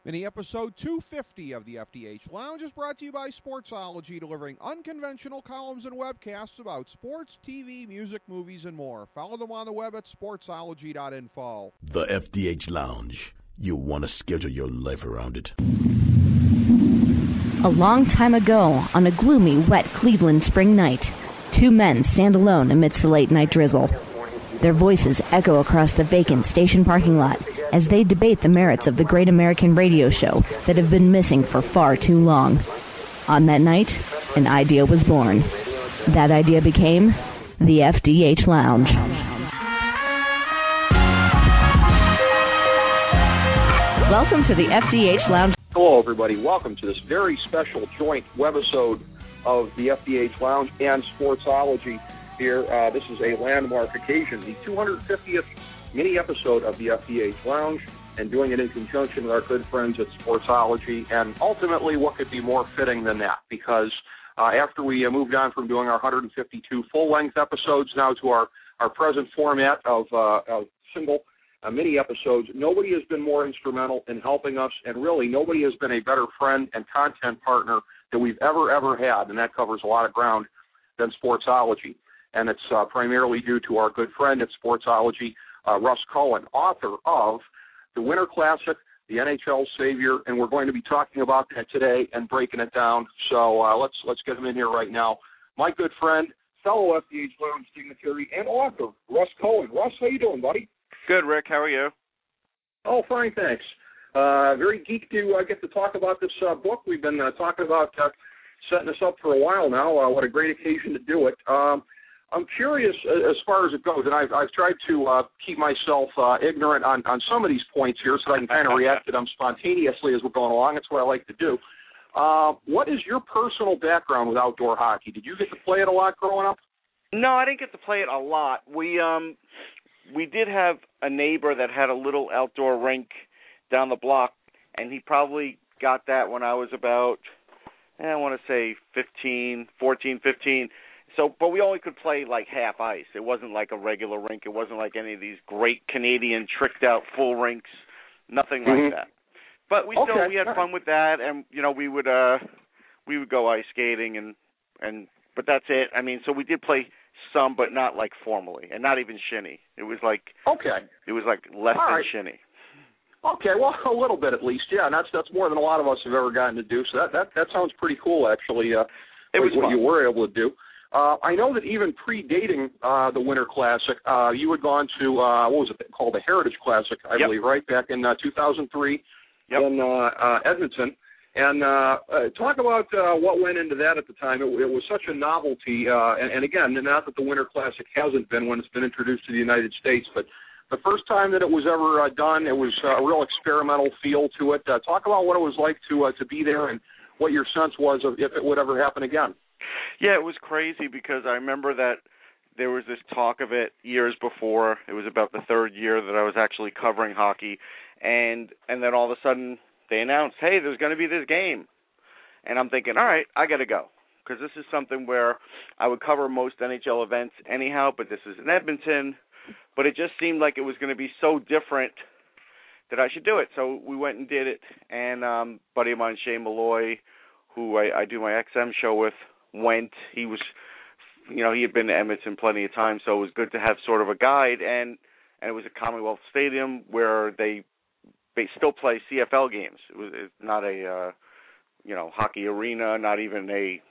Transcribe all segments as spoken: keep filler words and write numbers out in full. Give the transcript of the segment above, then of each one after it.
Mini episode two fifty of the F D H Lounge is brought to you by Sportsology, delivering unconventional columns and webcasts about sports, T V, music, movies, and more. Follow them on the web at sportsology dot info. The F D H Lounge. You want to schedule your life around it. A long time ago, on a gloomy, wet Cleveland spring night, two men stand alone amidst the late-night drizzle. Their voices echo across the vacant station parking lot as they debate the merits of the great American radio show that have been missing for far too long. On that night, an idea was born. That idea became the F D H Lounge. Welcome to the F D H Lounge. Hello, everybody. Welcome to this very special joint webisode of the F D H Lounge and Sportsology here. Uh, this is a landmark occasion, the two hundred fiftieth mini episode of the F D H Lounge, and doing it in conjunction with our good friends at Sportsology. And ultimately, what could be more fitting than that? Because uh, after we uh, moved on from doing our one hundred fifty-two full-length episodes now to our, our present format of, uh, of single uh, mini episodes, nobody has been more instrumental in helping us, and really nobody has been a better friend and content partner that we've ever, ever had, and that covers a lot of ground, than Sportsology. And it's uh, primarily due to our good friend at Sportsology, uh, Russ Cohen, author of the Winter Classic, the N H L Savior, and we're going to be talking about that today and breaking it down. So uh, let's let's get him in here right now. My good friend, fellow F D H Lounge dignitary and author, Russ Cohen. Russ, how you doing, buddy? Good, Rick. How are you? Oh, fine, thanks. Uh, very geeked to uh, get to talk about this uh, book. We've been uh, talking about uh, setting this up for a while now. Uh, what a great occasion to do it. Um, I'm curious as far as it goes, and I've, I've tried to uh, keep myself uh, ignorant on, on some of these points here so that I can kind of react to them spontaneously as we're going along. That's what I like to do. Uh, what is your personal background with outdoor hockey? Did you get to play it a lot growing up? No, I didn't get to play it a lot. We um we did have a neighbor that had a little outdoor rink down the block, and he probably got that when I was about, I want to say fifteen, fourteen, fifteen. So, but we only could play like half ice. It wasn't like a regular rink. It wasn't like any of these great Canadian tricked out full rinks. Nothing like Mm-hmm. that. But we Okay. still we had fun with that, and you know we would uh we would go ice skating and and but that's it. I mean, so we did play some, but not like formally, and not even shinny. It was like Okay. it was like less All than right. shinny. Okay, well, a little bit at least, yeah, and that's that's more than a lot of us have ever gotten to do. So that that, that sounds pretty cool, actually. Uh, It was what fun. you were able to do. Uh, I know that even predating uh, the Winter Classic, uh, you had gone to, uh, what was it called, the Heritage Classic, I Yep. believe, right, back in uh, two thousand three Yep. in uh, uh, Edmonton. And uh, uh, talk about uh, what went into that at the time. It, it was such a novelty, uh, and, and again, not that the Winter Classic hasn't been when it's been introduced to the United States, but the first time that it was ever uh, done, it was uh, a real experimental feel to it. Uh, talk about what it was like to uh, to be there and what your sense was of if it would ever happen again. Yeah, it was crazy because I remember that there was this talk of it years before. It was about the third year that I was actually covering hockey, and and then all of a sudden they announced, hey, there's going to be this game. And I'm thinking, all right, I got to go, because this is something where I would cover most N H L events anyhow, but this is in Edmonton. But it just seemed like it was going to be so different that I should do it. So we went and did it, and um, a buddy of mine, Shane Malloy, who I, I do my X M show with, went. He was, you know, he had been to Edmonton plenty of times, so it was good to have sort of a guide. And, and it was a Commonwealth Stadium where they they still play C F L games. It was it's not a, uh, you know, hockey arena, not even a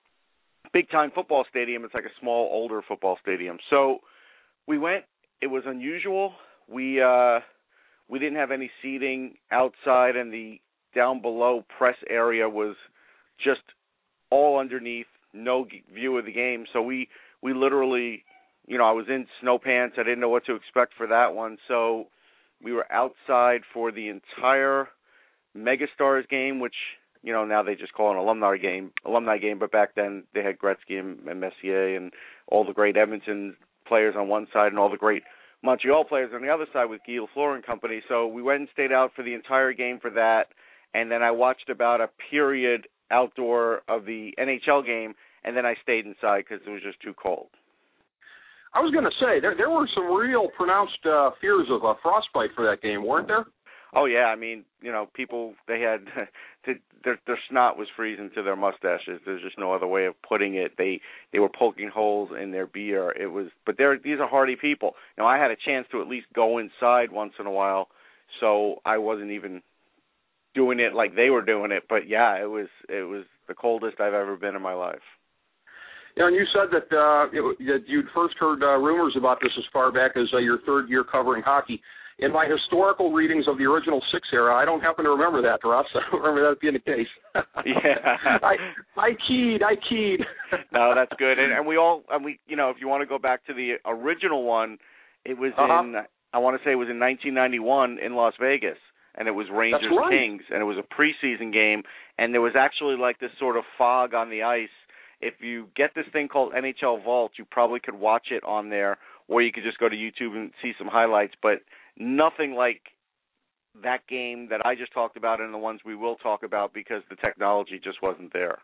big-time football stadium. It's like a small, older football stadium. So we went. It was unusual. We uh, we didn't have any seating outside, and the down below press area was just all underneath, no view of the game. So we, we literally, you know, I was in snow pants. I didn't know what to expect for that one. So we were outside for the entire Megastars game, which, you know, now they just call it an alumni game, alumni game. But back then they had Gretzky and, and Messier and all the great Edmonton players on one side and all the great Montreal players on the other side with Guy Lafleur and company. So we went and stayed out for the entire game for that. And then I watched about a period outdoor of the N H L game, and then I stayed inside because it was just too cold. I was going to say, there there were some real pronounced uh, fears of uh, frostbite for that game, weren't there? Oh yeah, I mean, you know, people they had to, their their snot was freezing to their mustaches. There's just no other way of putting it. They they were poking holes in their beer. It was, but they're these are hardy people. Now I had a chance to at least go inside once in a while, so I wasn't even doing it like they were doing it. But yeah, it was it was the coldest I've ever been in my life. Yeah, and you said that, uh, it, that you'd first heard uh, rumors about this as far back as uh, your third year covering hockey. In my historical readings of the original six era, I don't happen to remember that, Russ. I don't remember that being the case. Yeah, I I keyed, I keyed. No, that's good. And, and we all, and we, you know, if you want to go back to the original one, it was uh-huh. in, I want to say it was in nineteen ninety-one in Las Vegas, and it was Rangers right. Kings, and it was a preseason game, and there was actually like this sort of fog on the ice. If you get this thing called N H L Vault, you probably could watch it on there, or you could just go to YouTube and see some highlights, but nothing like that game that I just talked about and the ones we will talk about because the technology just wasn't there.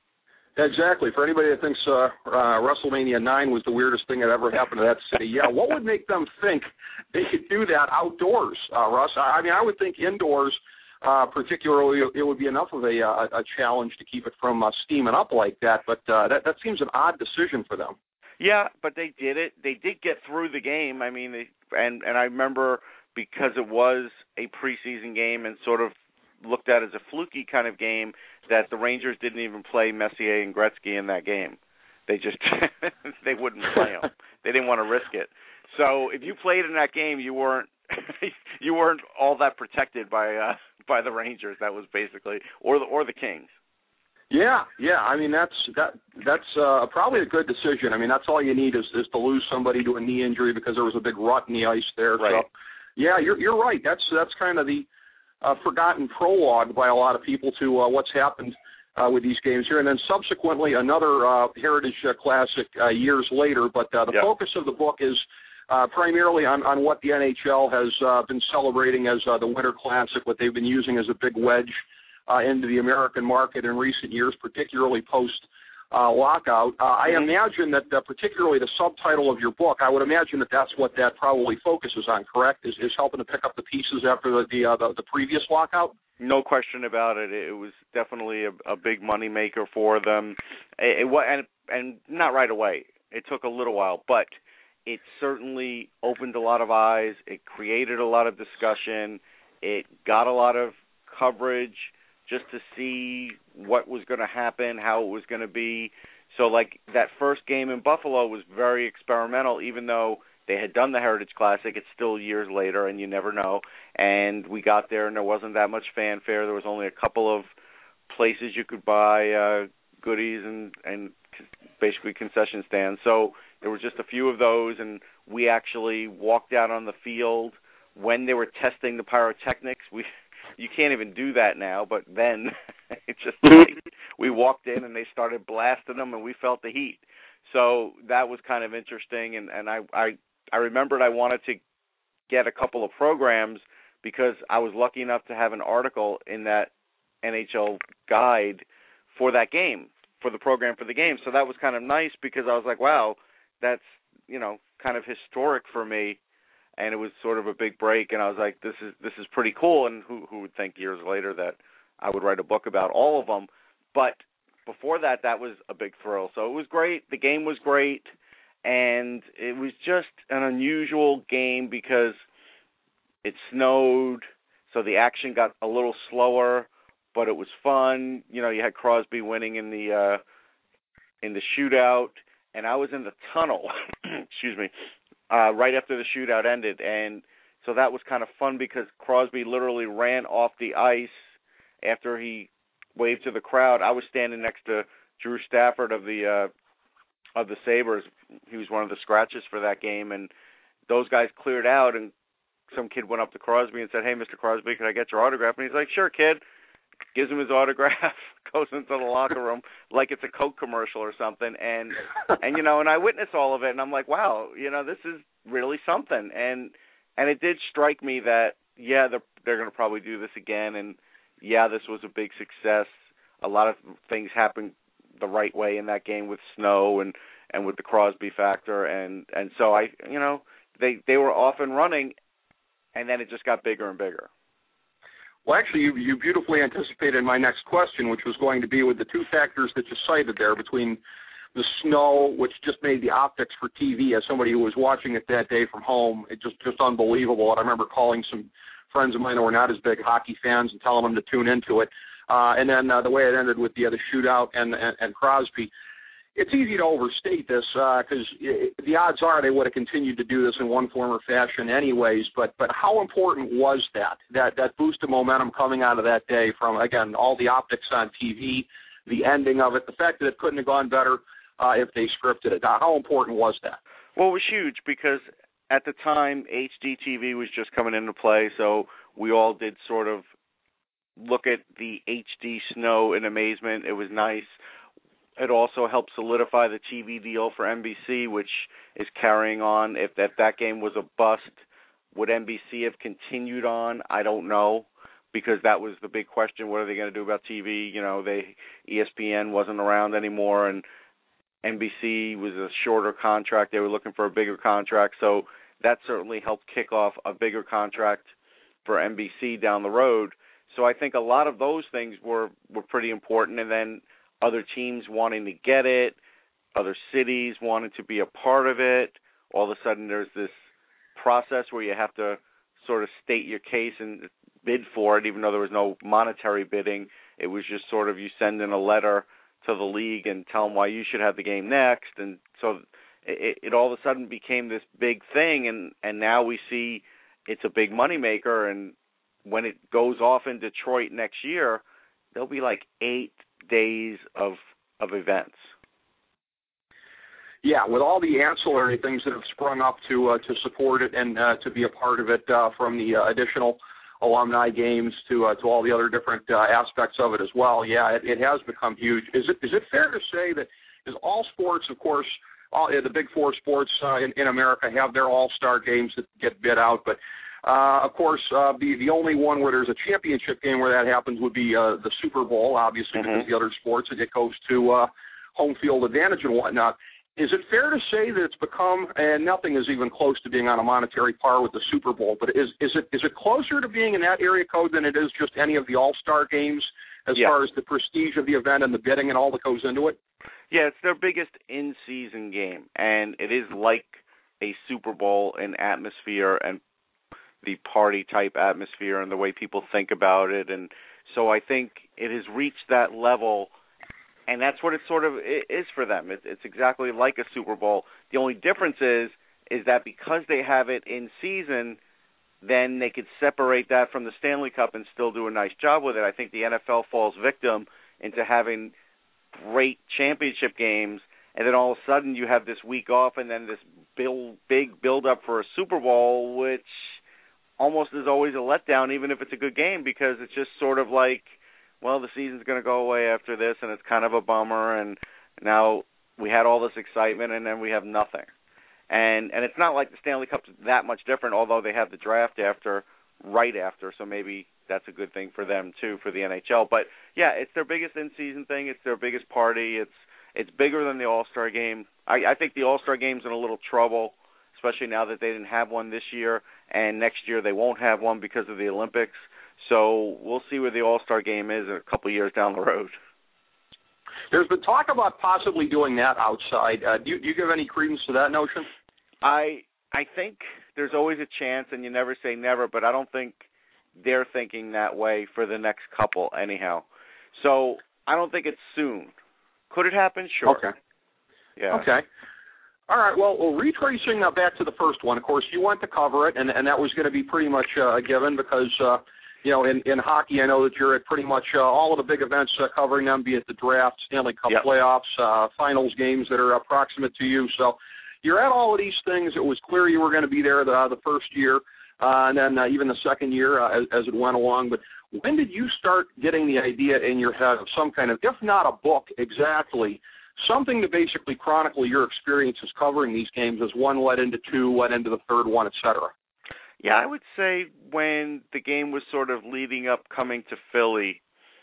Exactly. For anybody that thinks uh, uh, WrestleMania nine was the weirdest thing that ever happened to that city, yeah, what would make them think they could do that outdoors, uh, Russ? I mean, I would think indoors, uh, particularly, it would be enough of a, a, a challenge to keep it from uh, steaming up like that, but uh, that, that seems an odd decision for them. Yeah, but they did it. They did get through the game. I mean, they, and and I remember because it was a preseason game and sort of looked at as a fluky kind of game that the Rangers didn't even play Messier and Gretzky in that game. They just they wouldn't play them. They didn't want to risk it. So if you played in that game, you weren't you weren't all that protected by uh, by the Rangers. That was basically or the or the Kings. Yeah, yeah. I mean, that's that. That's uh, probably a good decision. I mean, that's all you need is, is to lose somebody to a knee injury because there was a big rut in the ice there. Right. So, yeah, you're you're right. That's that's kind of the uh, forgotten prologue by a lot of people to uh, what's happened uh, with these games here, and then subsequently another uh, Heritage uh, Classic uh, years later. But uh, the yep. focus of the book is uh, primarily on, on what the N H L has uh, been celebrating as uh, the Winter Classic, what they've been using as a big wedge Uh, into the American market in recent years, particularly post-lockout. Uh, uh, I imagine that uh, particularly the subtitle of your book, I would imagine that that's what that probably focuses on, correct, is, is helping to pick up the pieces after the the, uh, the, the previous lockout? No question about it. It was definitely a, a big money maker for them. It, it, and, and not right away. It took a little while, but it certainly opened a lot of eyes. It created a lot of discussion. It got a lot of coverage just to see what was going to happen, how it was going to be. So, like, that first game in Buffalo was very experimental, even though they had done the Heritage Classic. It's still years later, and you never know. And we got there, and there wasn't that much fanfare. There was only a couple of places you could buy uh, goodies and, and basically concession stands. So there were just a few of those, and we actually walked out on the field when they were testing the pyrotechnics. We You can't even do that now, but then it's just like we walked in and they started blasting them and we felt the heat. So that was kind of interesting, and, and I, I, I remembered I wanted to get a couple of programs because I was lucky enough to have an article in that N H L guide for that game, for the program for the game. So that was kind of nice because I was like, wow, that's, you know, kind of historic for me. And it was sort of a big break, and I was like, "This is this is pretty cool." And who who would think years later that I would write a book about all of them? But before that, that was a big thrill. So it was great. The game was great, and it was just an unusual game because it snowed, so the action got a little slower, but it was fun. You know, you had Crosby winning in the uh, in the shootout, and I was in the tunnel. Excuse me. Uh, right after the shootout ended, and so that was kind of fun because Crosby literally ran off the ice after he waved to the crowd. I was standing next to Drew Stafford of the uh, of the Sabres. He was one of the scratches for that game, and those guys cleared out, and some kid went up to Crosby and said, "Hey, Mister Crosby, can I get your autograph?" And he's like, "Sure, kid." Gives him his autograph, goes into the locker room like it's a Coke commercial or something, and and you know, and I witness all of it, and I'm like, wow, you know, this is really something, and and it did strike me that yeah, they're they're going to probably do this again, and yeah, this was a big success. A lot of things happened the right way in that game with snow and and with the Crosby factor, and and so I, you know, they they were off and running, and then it just got bigger and bigger. Well, actually, you, you beautifully anticipated my next question, which was going to be with the two factors that you cited there between the snow, which just made the optics for T V, as somebody who was watching it that day from home, it just just unbelievable. And I remember calling some friends of mine who were not as big hockey fans and telling them to tune into it. Uh, and then uh, the way it ended with the, uh, the shootout and, and, and Crosby. It's easy to overstate this because uh, the odds are they would have continued to do this in one form or fashion anyways, but but how important was that, that, that boost of momentum coming out of that day from, again, all the optics on T V, the ending of it, the fact that it couldn't have gone better uh, if they scripted it? How important was that? Well, it was huge because at the time H D T V was just coming into play, so we all did sort of look at the H D snow in amazement. It was nice. It also helped solidify the T V deal for N B C, which is carrying on. If that, that game was a bust, would N B C have continued on? I don't know, because that was the big question. What are they going to do about T V? You know, they E S P N wasn't around anymore, and N B C was a shorter contract. They were looking for a bigger contract, so that certainly helped kick off a bigger contract for N B C down the road. So I think a lot of those things were, were pretty important, and then other teams wanting to get it, other cities wanting to be a part of it. All of a sudden there's this process where you have to sort of state your case and bid for it, even though there was no monetary bidding. It was just sort of you send in a letter to the league and tell them why you should have the game next. And so it, it all of a sudden became this big thing, and, and now we see it's a big moneymaker. And when it goes off in Detroit next year, there'll be like eight days of of events. Yeah, with all the ancillary things that have sprung up to uh, to support it and uh, to be a part of it, uh, from the uh, additional alumni games to uh, to all the other different uh, aspects of it as well. Yeah, it, it has become huge. Is it is it fair to say that is all sports, of course, all the big four sports uh, in, in America have their all-star games that get bid out, but Uh, of course, uh, the the only one where there's a championship game where that happens would be uh, the Super Bowl, obviously, mm-hmm. because the other sports, it goes to uh, home field advantage and whatnot. Is it fair to say that it's become, and nothing is even close to being on a monetary par with the Super Bowl, but is is it is it closer to being in that area code than it is just any of the All-Star games as yeah. far as the prestige of the event and the bidding and all that goes into it? Yeah, it's their biggest in-season game, and it is like a Super Bowl in atmosphere and the party-type atmosphere and the way people think about it. And so I think it has reached that level, and that's what it sort of is for them. It's, it's exactly like a Super Bowl. The only difference is is that because they have it in season, then they could separate that from the Stanley Cup and still do a nice job with it. I think the N F L falls victim into having great championship games, and then all of a sudden you have this week off and then this build, big build-up for a Super Bowl, which almost is always a letdown, even if it's a good game, because it's just sort of like, well, the season's going to go away after this, and it's kind of a bummer, and now we had all this excitement, and then we have nothing. And and it's not like the Stanley Cup's that much different, although they have the draft after, right after, so maybe that's a good thing for them, too, for the N H L. But, yeah, it's their biggest in-season thing. It's their biggest party. It's it's bigger than the All-Star Game. I, I think the All-Star Game's in a little trouble, especially now that they didn't have one this year, and next year they won't have one because of the Olympics. So we'll see where the All-Star Game is a couple years down the road. There's been talk about possibly doing that outside. Uh, do, you, do you give any credence to that notion? I I think there's always a chance, and you never say never, but I don't think they're thinking that way for the next couple anyhow. So I don't think it's soon. Could it happen? Sure. Okay. Yeah. Okay. All right, well, well retracing uh, back to the first one, of course, you went to cover it, and, and that was going to be pretty much uh, a given because, uh, you know, in, in hockey, I know that you're at pretty much uh, all of the big events uh, covering them, be it the draft, Stanley Cup yep. playoffs, uh, finals games that are approximate to you. So you're at all of these things. It was clear you were going to be there the, the first year, uh, and then uh, even the second year uh, as, as it went along. But when did you start getting the idea in your head of some kind of, if not a book exactly, something to basically chronicle your experiences covering these games as one led into two, led into the third one, et cetera? Yeah, I would say when the game was sort of leading up, coming to Philly,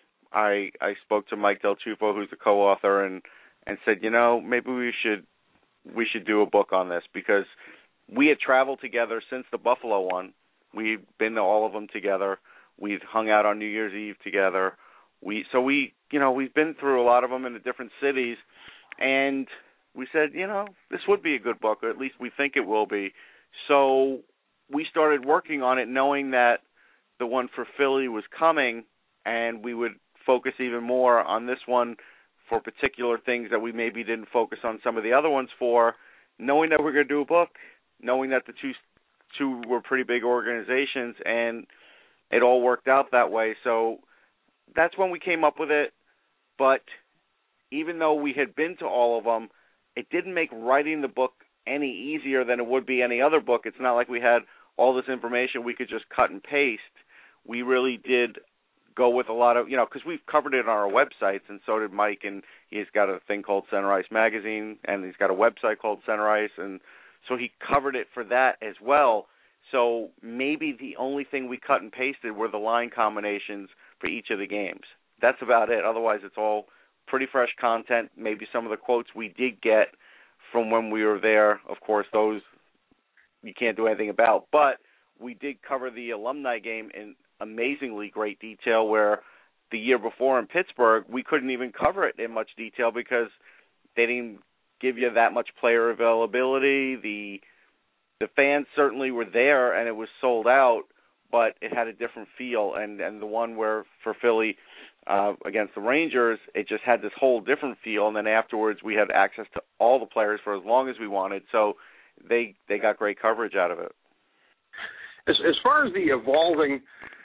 I I spoke to Mike Del Tufo, who's the co-author, and, and said, you know, maybe we should we should do a book on this because we had traveled together since the Buffalo one. We'd been to all of them together. We'd hung out on New Year's Eve together. We so we you know we've been through a lot of them in the different cities, and we said, you know, this would be a good book, or at least we think it will be. So we started working on it, knowing that the one for Philly was coming, and we would focus even more on this one for particular things that we maybe didn't focus on some of the other ones for, knowing that we're going to do a book, knowing that the two two were pretty big organizations, and it all worked out that way. So that's when we came up with it. But even though we had been to all of them, it didn't make writing the book any easier than it would be any other book. It's not like we had all this information we could just cut and paste. We really did go with a lot of, you know, because we've covered it on our websites, and so did Mike, and he's got a thing called Center Ice Magazine, and he's got a website called Center Ice, and so he covered it for that as well. So maybe the only thing we cut and pasted were the line combinations for each of the games. That's about it. Otherwise, it's all pretty fresh content. Maybe some of the quotes we did get from when we were there, of course, those you can't do anything about. But we did cover the alumni game in amazingly great detail, where the year before in Pittsburgh, we couldn't even cover it in much detail because they didn't give you that much player availability. The the fans certainly were there, and it was sold out, but it had a different feel. And, and the one where for Philly uh, against the Rangers, it just had this whole different feel. And then afterwards, we had access to all the players for as long as we wanted. So they they got great coverage out of it. As, as far as the evolving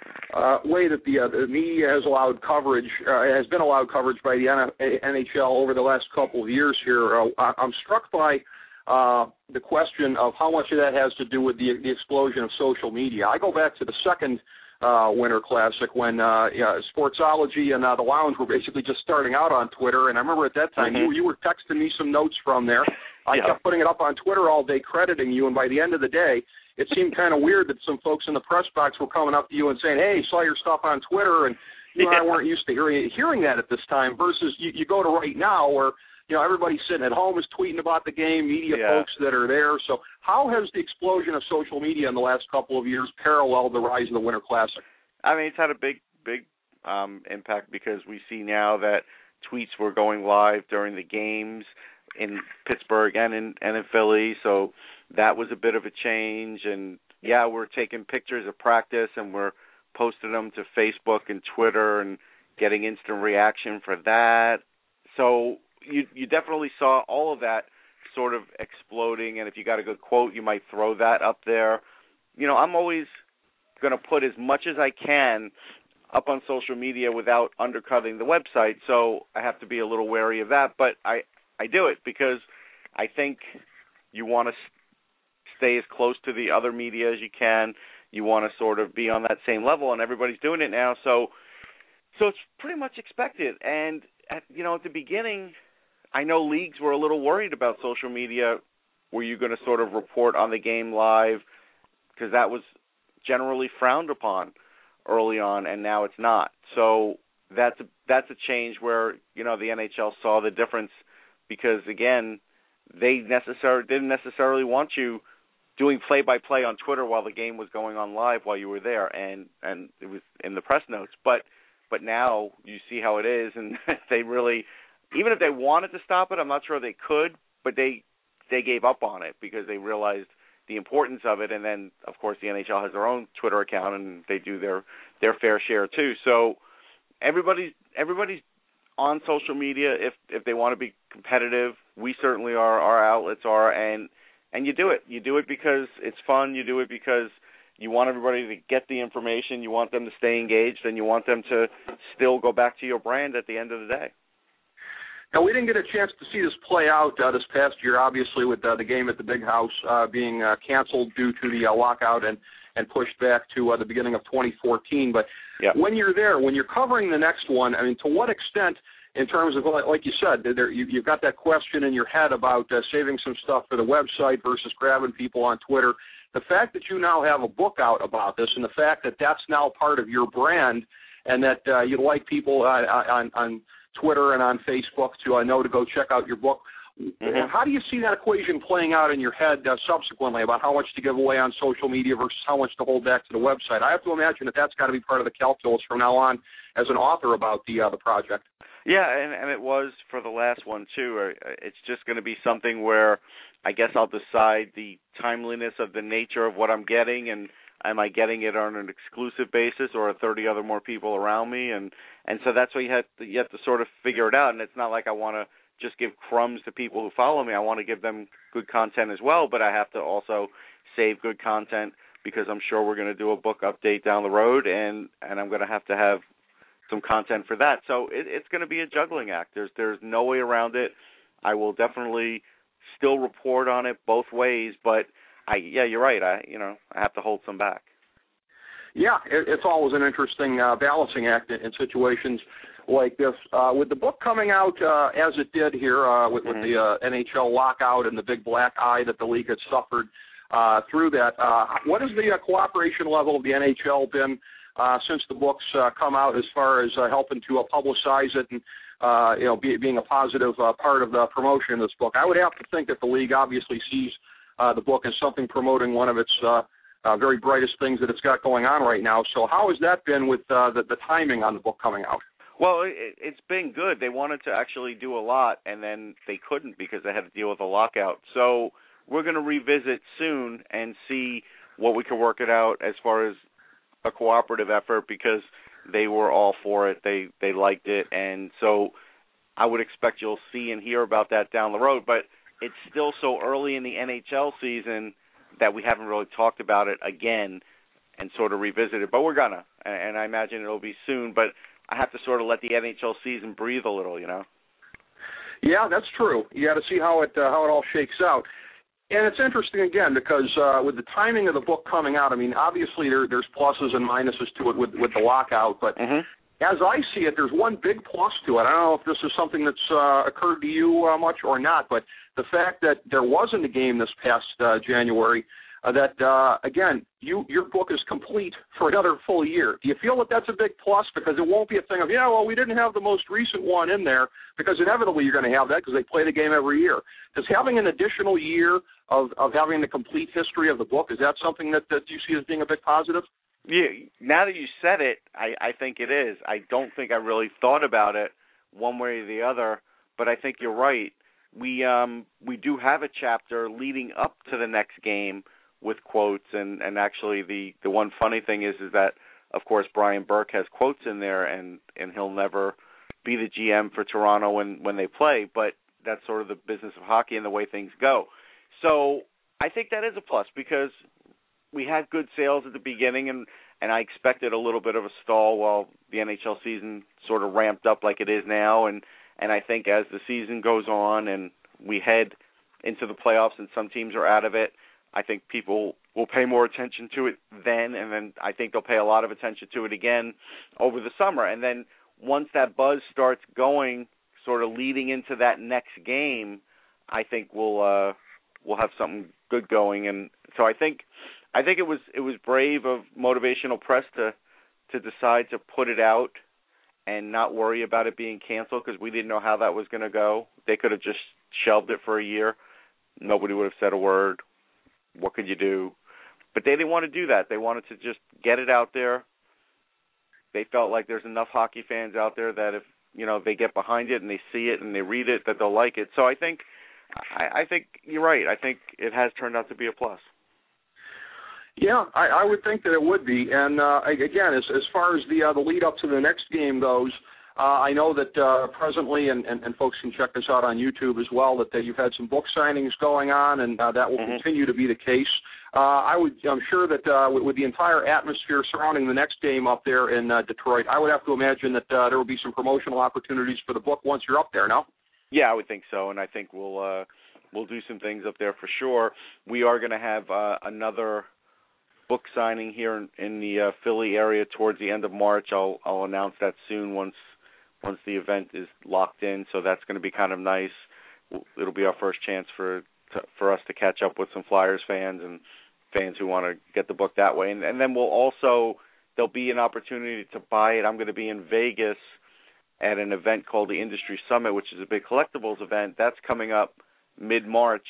uh, way that the, uh, the media has allowed coverage, uh, has been allowed coverage by the N H L over the last couple of years here, uh, I'm struck by uh, the question of how much of that has to do with the, the explosion of social media. I go back to the second uh, Winter Classic when uh, yeah, Sportsology and uh, the Lounge were basically just starting out on Twitter, and I remember at that time mm-hmm. you, you were texting me some notes from there. I yeah. kept putting it up on Twitter all day, crediting you, and by the end of the day, it seemed kind of weird that some folks in the press box were coming up to you and saying, hey, saw your stuff on Twitter, and you and I weren't used to hearing, hearing that at this time, versus you, you go to right now where, you know, everybody sitting at home is tweeting about the game, media yeah. folks that are there. So how has the explosion of social media in the last couple of years paralleled the rise of the Winter Classic? I mean, it's had a big, big um, impact because we see now that tweets were going live during the games in Pittsburgh and in, and in Philly, so that was a bit of a change. And, yeah, we're taking pictures of practice and we're posting them to Facebook and Twitter and getting instant reaction for that. So you you definitely saw all of that sort of exploding, and if you got a good quote, you might throw that up there. You know, I'm always going to put as much as I can up on social media without undercutting the website, so I have to be a little wary of that, but I, I do it because I think you want to stay as close to the other media as you can. You want to sort of be on that same level, and everybody's doing it now, so so it's pretty much expected. And, at, you know, at the beginning, I know leagues were a little worried about social media. Were you going to sort of report on the game live? Because that was generally frowned upon early on, and now it's not. So that's a, that's a change where, you know, the N H L saw the difference because, again, they necessar- didn't necessarily want you doing play-by-play on Twitter while the game was going on live while you were there, and, and it was in the press notes. But but now you see how it is, and they really, even if they wanted to stop it, I'm not sure they could, but they they gave up on it because they realized the importance of it. And then, of course, the N H L has their own Twitter account, and they do their, their fair share too. So everybody's everybody's on social media if if they want to be competitive. We certainly are. Our outlets are, and and you do it. You do it because it's fun. You do it because you want everybody to get the information. You want them to stay engaged, and you want them to still go back to your brand at the end of the day. Now, we didn't get a chance to see this play out uh, this past year, obviously, with uh, the game at the Big House uh, being uh, canceled due to the uh, lockout and, and pushed back to uh, the beginning of twenty fourteen. But yep. when you're there, when you're covering the next one, I mean, to what extent, in terms of, like you said, there, you, you've got that question in your head about uh, saving some stuff for the website versus grabbing people on Twitter. The fact that you now have a book out about this and the fact that that's now part of your brand and that uh, you'd like people uh, on, on Twitter and on Facebook to uh, know to go check out your book, Mm-hmm. How do you see that equation playing out in your head uh, subsequently about how much to give away on social media versus how much to hold back to the website? I have to imagine that that's got to be part of the calculus from now on as an author about the uh, the project. Yeah, and, and it was for the last one, too. It's just going to be something where I guess I'll decide the timeliness of the nature of what I'm getting, and am I getting it on an exclusive basis, or are thirty other more people around me? And, and so that's what you have to, you have to sort of figure it out. And it's not like I want to just give crumbs to people who follow me. I want to give them good content as well, but I have to also save good content because I'm sure we're going to do a book update down the road, and, and I'm going to have to have some content for that. So it, it's going to be a juggling act. There's there's no way around it. I will definitely still report on it both ways, but I yeah, you're right. I you know I have to hold some back. Yeah, it, it's always an interesting uh, balancing act in, in situations like this. Uh, with the book coming out uh, as it did here, uh, with, mm-hmm. with the uh, N H L lockout and the big black eye that the league had suffered uh, through that, uh, what has the uh, cooperation level of the N H L been uh, since the books uh, come out, as far as uh, helping to uh, publicize it and uh, you know be, being a positive uh, part of the promotion of this book? I would have to think that the league obviously sees uh, the book as something promoting one of its uh, uh, very brightest things that it's got going on right now. So how has that been with uh, the, the timing on the book coming out? Well, it, it's been good. They wanted to actually do a lot, and then they couldn't because they had to deal with a lockout. So we're going to revisit soon and see what we can work it out as far as a cooperative effort, because they were all for it. They they liked it, and so I would expect you'll see and hear about that down the road. But it's still so early in the N H L season that we haven't really talked about it again and sort of revisit it. But we're going to, and I imagine it'll be soon. But I have to sort of let the N H L season breathe a little, you know. Yeah, that's true. You got to see how it uh, how it all shakes out. And it's interesting, again, because uh, with the timing of the book coming out, I mean, obviously there, there's pluses and minuses to it with, with the lockout, but mm-hmm. as I see it, there's one big plus to it. I don't know if this is something that's uh, occurred to you uh, much or not, but the fact that there wasn't a game this past uh, January, uh, that, uh, again, you your book is complete for another full year. Do you feel that that's a big plus? Because it won't be a thing of, yeah, well, we didn't have the most recent one in there, because inevitably you're going to have that because they play the game every year. Does having an additional year of, of having the complete history of the book, is that something that, that you see as being a big positive? Yeah, now that you said it, I, I think it is. I don't think I really thought about it one way or the other, but I think you're right. We um we do have a chapter leading up to the next game with quotes, and, and actually the, the one funny thing is is that, of course, Brian Burke has quotes in there, and, and he'll never be the G M for Toronto when, when they play, but that's sort of the business of hockey and the way things go. So I think that is a plus, because we had good sales at the beginning, and, and I expected a little bit of a stall while the N H L season sort of ramped up like it is now, and, and I think as the season goes on and we head into the playoffs and some teams are out of it, I think people will pay more attention to it then, and then I think they'll pay a lot of attention to it again over the summer. And then once that buzz starts going, sort of leading into that next game, I think we'll uh, we'll have something good going. And so I think I think it was it was brave of Motivational Press to to decide to put it out and not worry about it being canceled, because we didn't know how that was going to go. They could have just shelved it for a year. Nobody would have said a word. What could you do? But they didn't want to do that. They wanted to just get it out there. They felt like there's enough hockey fans out there that if, you know, they get behind it and they see it and they read it, that they'll like it. So I think I, I think you're right. I think it has turned out to be a plus. Yeah, I, I would think that it would be. And uh, again, as as far as the uh, the lead up to the next game goes, uh, I know that uh, presently, and, and, and folks can check this out on YouTube as well, that, that you've had some book signings going on, and uh, that will mm-hmm. continue to be the case. Uh, I would, I'm sure that uh, with, with the entire atmosphere surrounding the next game up there in uh, Detroit, I would have to imagine that uh, there will be some promotional opportunities for the book once you're up there. No? Yeah, I would think so, and I think we'll uh, we'll do some things up there for sure. We are going to have uh, another book signing here in, in the uh, Philly area towards the end of March. I'll I'll announce that soon once once the event is locked in. So that's going to be kind of nice. It'll be our first chance for to, for us to catch up with some Flyers fans and fans who want to get the book that way. And, and then we'll also there'll be an opportunity to buy it. I'm going to be in Vegas at an event called the Industry Summit, which is a big collectibles event. That's coming up mid-March.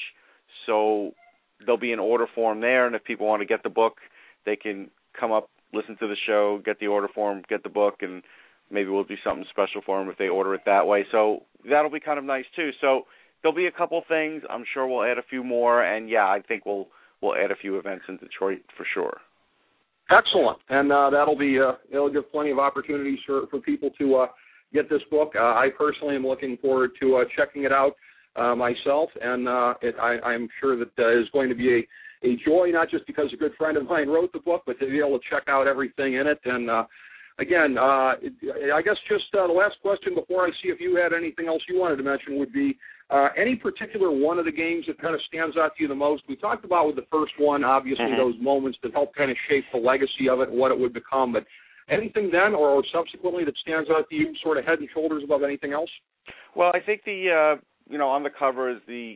So there'll be an order form there, and if people want to get the book, they can come up, listen to the show, get the order form, get the book, and maybe we'll do something special for them if they order it that way. So that'll be kind of nice, too. So there'll be a couple things. I'm sure we'll add a few more, and, yeah, I think we'll we'll add a few events in Detroit for sure. Excellent. And uh, that'll be uh, it'll give plenty of opportunities for, for people to uh, get this book. Uh, I personally am looking forward to uh, checking it out uh, myself, and uh, it, I, I'm sure that uh, it's going to be a, a joy, not just because a good friend of mine wrote the book, but to be able to check out everything in it. And, uh, again, uh, I guess just uh, the last question before I see if you had anything else you wanted to mention would be, Uh, any particular one of the games that kind of stands out to you the most? We talked about with the first one, obviously, mm-hmm. those moments that help kind of shape the legacy of it and what it would become. But anything then or, or subsequently that stands out to you sort of head and shoulders above anything else? Well, I think the, uh, you know, on the cover is the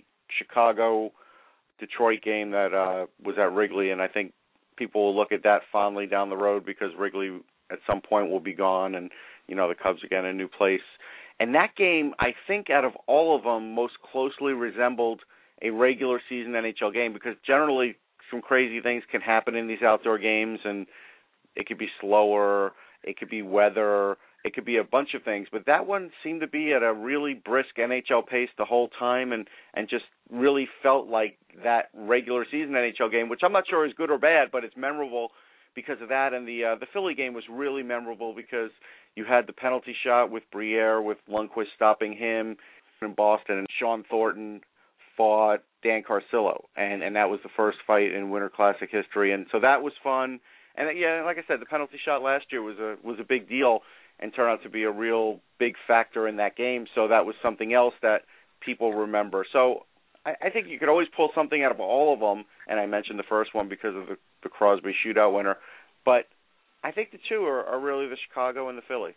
Chicago-Detroit game that uh, was at Wrigley, and I think people will look at that fondly down the road because Wrigley at some point will be gone and, you know, the Cubs are getting a new place. And that game, I think out of all of them, most closely resembled a regular season N H L game because generally some crazy things can happen in these outdoor games, and it could be slower, it could be weather, it could be a bunch of things. But that one seemed to be at a really brisk N H L pace the whole time and, and just really felt like that regular season N H L game, which I'm not sure is good or bad, but it's memorable because of that. And the uh, the Philly game was really memorable because you had the penalty shot with Briere, with Lundqvist stopping him in Boston, and Sean Thornton fought Dan Carcillo, and, and that was the first fight in Winter Classic history, and so that was fun. And yeah, like I said, the penalty shot last year was a was a big deal and turned out to be a real big factor in that game, so that was something else that people remember. So I, I think you could always pull something out of all of them, and I mentioned the first one because of the, the Crosby shootout winner, but I think the two are, are really the Chicago and the Philly.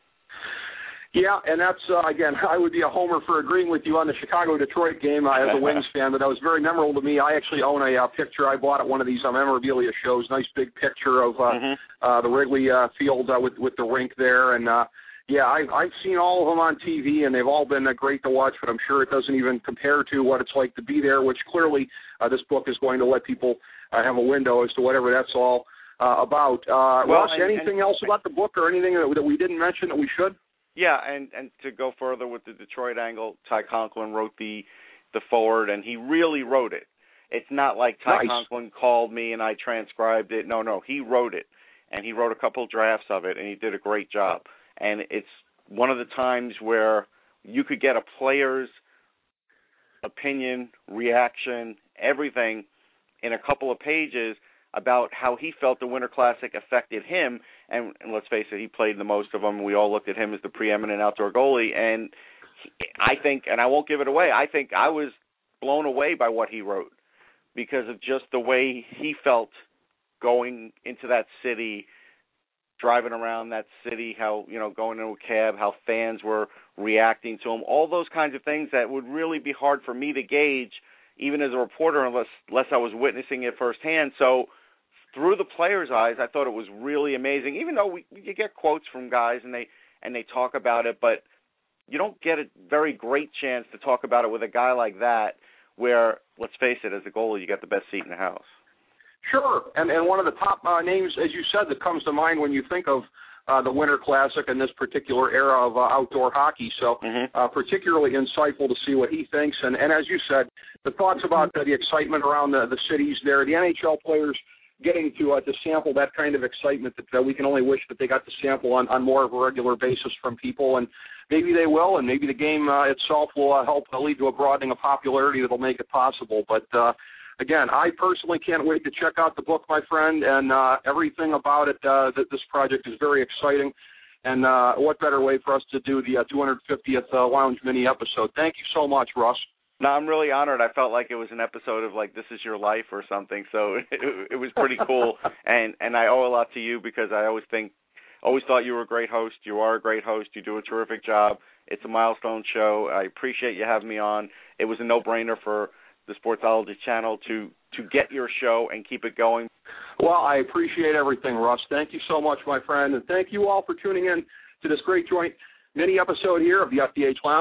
Yeah, and that's, uh, again, I would be a homer for agreeing with you on the Chicago-Detroit game uh, as a Wings fan, but that was very memorable to me. I actually own a uh, picture. I bought at one of these uh, memorabilia shows, nice big picture of uh, mm-hmm. uh, the Wrigley uh, field uh, with, with the rink there. And, uh, yeah, I, I've seen all of them on T V, and they've all been uh, great to watch, but I'm sure it doesn't even compare to what it's like to be there, which clearly uh, this book is going to let people uh, have a window as to whatever that's all Uh, about. Uh, well, Ross, and, anything and, else about the book or anything that, that we didn't mention that we should? Yeah, and, and to go further with the Detroit angle, Ty Conklin wrote the the forward, and he really wrote it. It's not like Ty nice. Conklin called me and I transcribed it. No, no, he wrote it, and he wrote a couple drafts of it, and he did a great job. And it's one of the times where you could get a player's opinion, reaction, everything in a couple of pages about how he felt the Winter Classic affected him. And, and let's face it, he played the most of them. We all looked at him as the preeminent outdoor goalie. And he, I think, and I won't give it away, I think I was blown away by what he wrote because of just the way he felt going into that city, driving around that city, how, you know, going into a cab, how fans were reacting to him, all those kinds of things that would really be hard for me to gauge even as a reporter, unless, unless I was witnessing it firsthand. So through the players' eyes, I thought it was really amazing, even though we, you get quotes from guys and they and they talk about it, but you don't get a very great chance to talk about it with a guy like that where, let's face it, as a goalie, you got the best seat in the house. Sure, and, and one of the top uh, names, as you said, that comes to mind when you think of Uh, the Winter Classic and this particular era of uh, outdoor hockey. So mm-hmm. uh, particularly insightful to see what he thinks. And, and as you said, the thoughts about uh, the excitement around the, the cities there, the N H L players getting to uh, to sample that kind of excitement that uh, we can only wish that they got to sample on, on more of a regular basis from people. And maybe they will, and maybe the game uh, itself will uh, help uh, lead to a broadening of popularity that will make it possible. But uh, Again, I personally can't wait to check out the book, my friend, and uh, everything about it. Uh, that this project is very exciting, and uh, what better way for us to do the uh, two hundred fiftieth uh, Lounge mini episode? Thank you so much, Russ. No, I'm really honored. I felt like it was an episode of like This Is Your Life or something, so it, it was pretty cool, and and I owe a lot to you because I always think, always thought you were a great host. You are a great host. You do a terrific job. It's a milestone show. I appreciate you having me on. It was a no-brainer for the Sportsology channel to, to get your show and keep it going. Well, I appreciate everything, Russ. Thank you so much, my friend, and thank you all for tuning in to this great joint mini episode here of the F D H Lounge.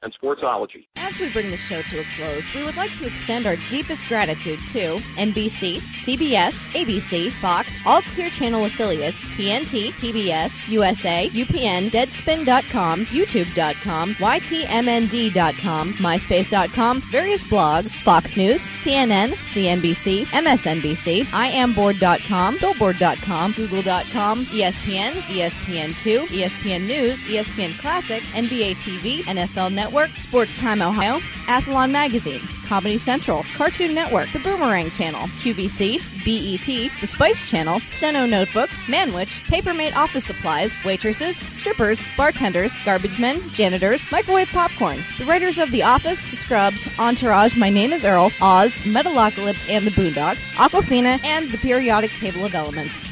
and Sportsology. As we bring the show to a close, we would like to extend our deepest gratitude to N B C, C B S, A B C, Fox, all Clear Channel affiliates, T N T, T B S, U S A, U P N, Deadspin dot com, YouTube dot com, Y T M N D dot com, MySpace dot com, various blogs, Fox News, C N N, C N B C, M S N B C, I am board dot com, Billboard dot com, Google dot com, E S P N, E S P N two, E S P N News, E S P N Classic, N B A T V, N F L Network, Sports Time Ohio, Athlon Magazine, Comedy Central, Cartoon Network, The Boomerang Channel, Q V C, B E T, The Spice Channel, Steno Notebooks, Manwich, Papermate Office Supplies, waitresses, strippers, bartenders, garbage men, janitors, microwave popcorn, the writers of The Office, Scrubs, Entourage, My Name is Earl, Oz, Metalocalypse and the Boondocks, Aquafina, and the Periodic Table of Elements.